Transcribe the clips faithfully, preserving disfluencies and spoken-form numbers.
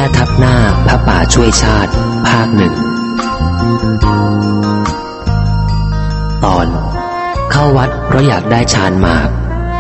ทับหน้าพระป่าช่วยชาติภาคหนึ่งตอนเข้าวัดเพราะอยากได้ฌานหมาก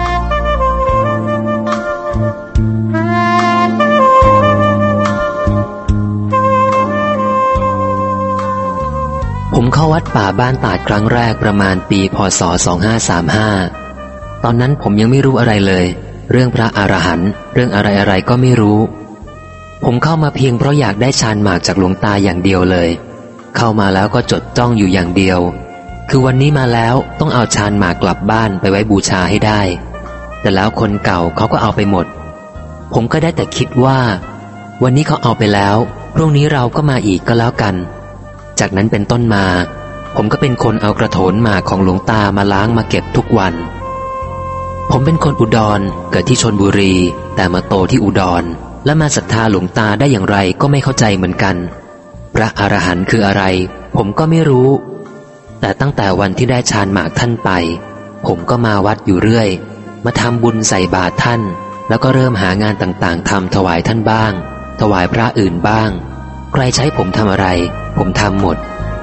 ผมเข้าวัดป่าบ้านตาดครั้งแรกประมาณปีพ.ศ. สองห้าสามห้าตอนนั้นผมยังไม่รู้อะไรเลยเรื่องพระอรหันต์เรื่องอะไรๆก็ไม่รู้ผมเข้ามาเพียงเพราะอยากได้ฌานหมากจากหลวงตาอย่างเดียวเลยเข้ามาแล้วก็จดจ้องอยู่อย่างเดียวคือวันนี้มาแล้วต้องเอาฌานหมากกลับบ้านไปไว้บูชาให้ได้แต่แล้วคนเก่าเขาก็เอาไปหมดผมก็ได้แต่คิดว่าวันนี้เขาเอาไปแล้วพรุ่งนี้เราก็มาอีกก็แล้วกันจากนั้นเป็นต้นมาผมก็เป็นคนเอากระโถนหมากของหลวงตามาล้างมาเก็บทุกวันผมเป็นคนอุดรเกิดที่ชลบุรีแต่มาโตที่อุดรและมาศรัทธาหลวงตาได้อย่างไรก็ไม่เข้าใจเหมือนกันพระอรหันต์คืออะไรผมก็ไม่รู้แต่ตั้งแต่วันที่ได้ฌานหมากท่านไปผมก็มาวัดอยู่เรื่อยมาทำบุญใส่บาตรท่านแล้วก็เริ่มหางานต่างๆทำถวายท่านบ้างถวายพระอื่นบ้างใครใช้ผมทำอะไรผมทำหมด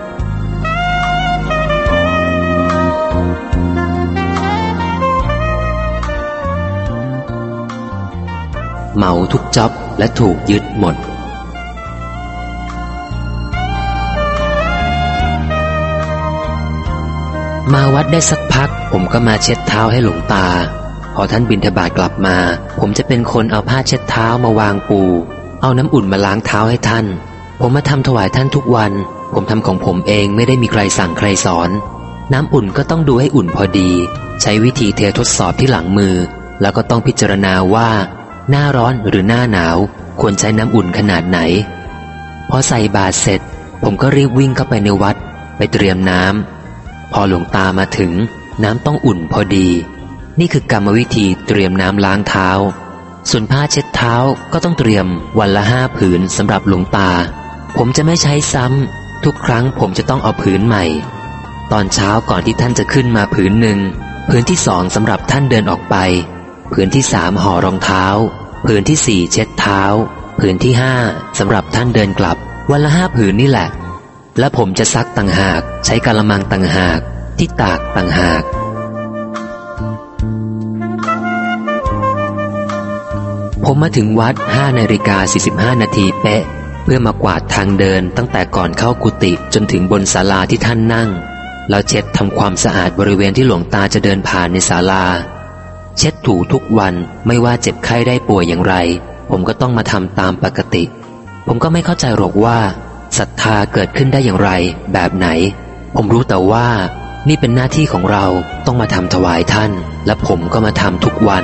เหมาทุกจ็อบและถูกยึดหมดมาวัดได้สักพักผมก็มาเช็ดเท้าให้หลวงตาพอท่านบิณฑบาตกลับมาผมจะเป็นคนเอาผ้าเช็ดเท้ามาวางปูเอาน้ำอุ่นมาล้างเท้าให้ท่านผมมาทำถวายท่านทุกวันผมทำของผมเองไม่ได้มีใครสั่งใครสอนน้ำอุ่นก็ต้องดูให้อุ่นพอดีใช้วิธีเททดสอบที่หลังมือแล้วก็ต้องพิจารณาว่าหน้าร้อนหรือหน้าหนาวควรใช้น้ำอุ่นขนาดไหนพอใส่บาตรเสร็จผมก็รีบวิ่งเข้าไปในวัดไปเตรียมน้ำพอหลวงตามาถึงน้ำต้องอุ่นพอดีนี่คือกรรมวิธีเตรียมน้ำล้างเท้าส่วนผ้าเช็ดเท้าก็ต้องเตรียมวันละห้าผืนสำหรับหลวงตาผมจะไม่ใช้ซ้ำทุกครั้งผมจะต้องเอาผืนใหม่ตอนเช้าก่อนที่ท่านจะขึ้นมาผืนหนึ่งผืนที่สองสำหรับท่านเดินออกไปผืนที่สามห่อรองเท้าผืนที่สี่เช็ดเท้าผืนที่ห้าสำหรับท่านเดินกลับวันละห้าผืนนี่แหละและผมจะซักต่างหากใช้กะละมังต่างหากที่ตากต่างหากผมมาถึงวัดห้านาฬิกาสี่สิบห้านาทีเป๊ะเพื่อมากวาดทางเดินตั้งแต่ก่อนเข้ากุฏิจนถึงบนศาลาที่ท่านนั่งแล้วเช็ดทำความสะอาดบริเวณที่หลวงตาจะเดินผ่านในศาลาเช็ดถูทุกวันไม่ว่าเจ็บไข้ได้ป่วยอย่างไรผมก็ต้องมาทำตามปกติผมก็ไม่เข้าใจหรอกว่าศรัทธาเกิดขึ้นได้อย่างไรแบบไหนผมรู้แต่ว่านี่เป็นหน้าที่ของเราต้องมาทำถวายท่านและผมก็มาทำทุกวัน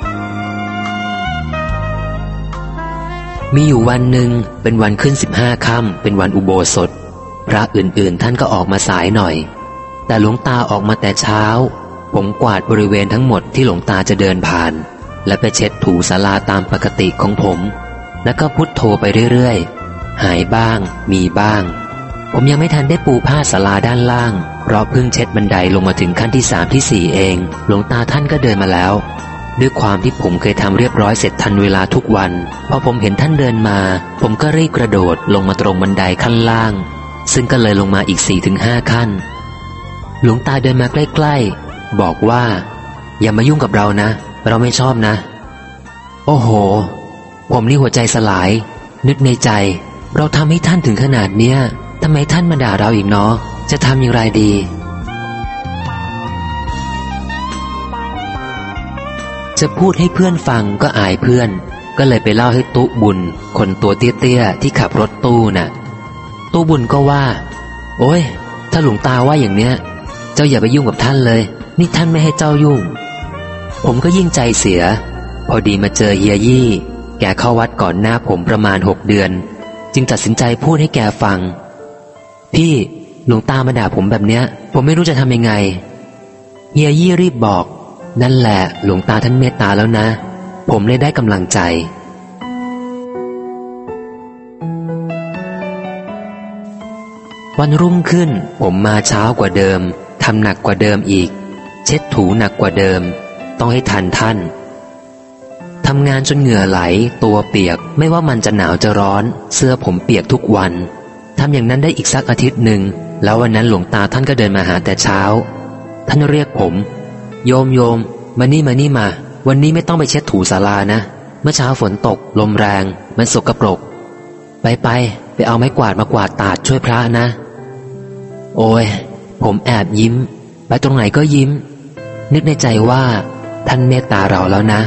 มีอยู่วันหนึ่งเป็นวันขึ้นสิบห้าค่ำเป็นวันอุโบสถพระอื่นๆท่านก็ออกมาสายหน่อยแต่หลวงตาออกมาแต่เช้าผมกวาดบริเวณทั้งหมดที่หลวงตาจะเดินผ่านและไปเช็ดถูศาลาตามปกติของผมแล้วก็พุทโธไปเรื่อยๆหายบ้างมีบ้างผมยังไม่ทันได้ปูผ้าศาลาด้านล่างเพราะเพิ่งเช็ดบันไดลงมาถึงขั้นที่สามที่สี่เองหลวงตาท่านก็เดินมาแล้วด้วยความที่ผมเคยทำเรียบร้อยเสร็จทันเวลาทุกวันพอผมเห็นท่านเดินมาผมก็รีบกระโดดลงมาตรงบันไดขั้นล่างซึ่งก็เลยลงมาอีก สี่ถึงห้า ขั้นหลวงตาเดินมาใกล้ๆบอกว่าอย่ามายุ่งกับเรานะเราไม่ชอบนะโอ้โหผมนี่หัวใจสลายนึกในใจเราทำให้ท่านถึงขนาดเนี้ยทำไมท่านมาด่าเราอีกเนาะจะทำอย่างไรดีจะพูดให้เพื่อนฟังก็อายเพื่อนก็เลยไปเล่าให้ตุ๊บุญคนตัวเตี้ยๆที่ขับรถตู้น่ะตุ๊บุญก็ว่าโอ้ยถ้าหลวงตาว่าอย่างเนี้ยเจ้าอย่าไปยุ่งกับท่านเลยนี่ท่านไม่ให้เจ้ายุ่งผมก็ยิ่งใจเสียพอดีมาเจอเฮียยี่แกเข้าวัดก่อนหน้าผมประมาณหกเดือนจึงตัดสินใจพูดให้แกฟังพี่หลวงตามาด่าผมแบบเนี้ยผมไม่รู้จะทำยังไงเฮียยี่รีบบอกนั่นแหละหลวงตาท่านเมตตาแล้วนะผมเลยได้กำลังใจวันรุ่งขึ้นผมมาเช้ากว่าเดิมทำหนักกว่าเดิมอีกเช็ดถูหนักกว่าเดิมต้องให้ทันท่านทำงานจนเหงื่อไหลตัวเปียกไม่ว่ามันจะหนาวจะร้อนเสื้อผมเปียกทุกวันทำอย่างนั้นได้อีกสักอาทิตย์หนึ่งแล้ววันนั้นหลวงตาท่านก็เดินมาหาแต่เช้าท่านเรียกผมโยมโยมมานี่มานี่มาวันนี้ไม่ต้องไปเช็ดถูศาลานะเมื่อเช้าฝนตกลมแรงมันสกปรกไปไปไปเอาไม้กวาดมากวาดตาดช่วยพระนะโอ้ยผมแอบยิ้มไปตรงไหนก็ยิ้มนึกในใจว่าท่านเมตตาเราแล้วนะ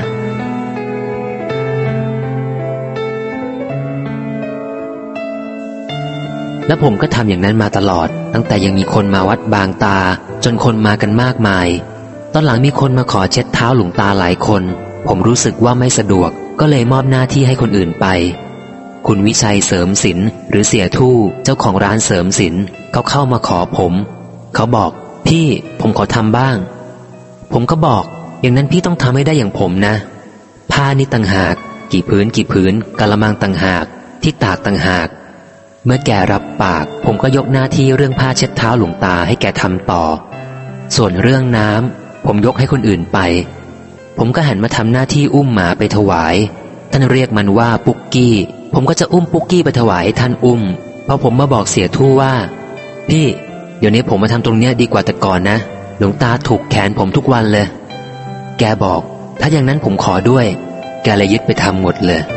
และผมก็ทำอย่างนั้นมาตลอดตั้งแต่ยังมีคนมาวัดบางตาจนคนมากันมากมายตอนหลังมีคนมาขอเช็ดเท้าหลวงตาหลายคนผมรู้สึกว่าไม่สะดวกก็เลยมอบหน้าที่ให้คนอื่นไปคุณวิชัยเสริมศิลป์หรือเสียทู่เจ้าของร้านเสริมศิลป์เขาเข้ามาขอผมเขาบอกพี่ผมขอทำบ้างผมก็บอกอย่างนั้นพี่ต้องทำให้ได้อย่างผมนะผ้านี่ต่างหากกี่พื้นกี่พื้นกะละมังต่างหากที่ตากต่างหากเมื่อแกรับปากผมก็ยกหน้าที่เรื่องผ้าเช็ดเท้าหลวงตาให้แกทำต่อส่วนเรื่องน้ำผมยกให้คนอื่นไปผมก็หันมาทำหน้าที่อุ้มหมาไปถวายท่านเรียกมันว่าปุกกี้ผมก็จะอุ้มปุกกี้ไปถวายให้ท่านอุ้มเพราะผมมาบอกเสียทู่ว่าพี่เดี๋ยวนี้ผมมาทำตรงเนี้ยดีกว่าแต่ก่อนนะหลวงตาถูกแขนผมทุกวันเลยแกบอกถ้าอย่างนั้นผมขอด้วยแกเลยยึดไปทำหมดเลย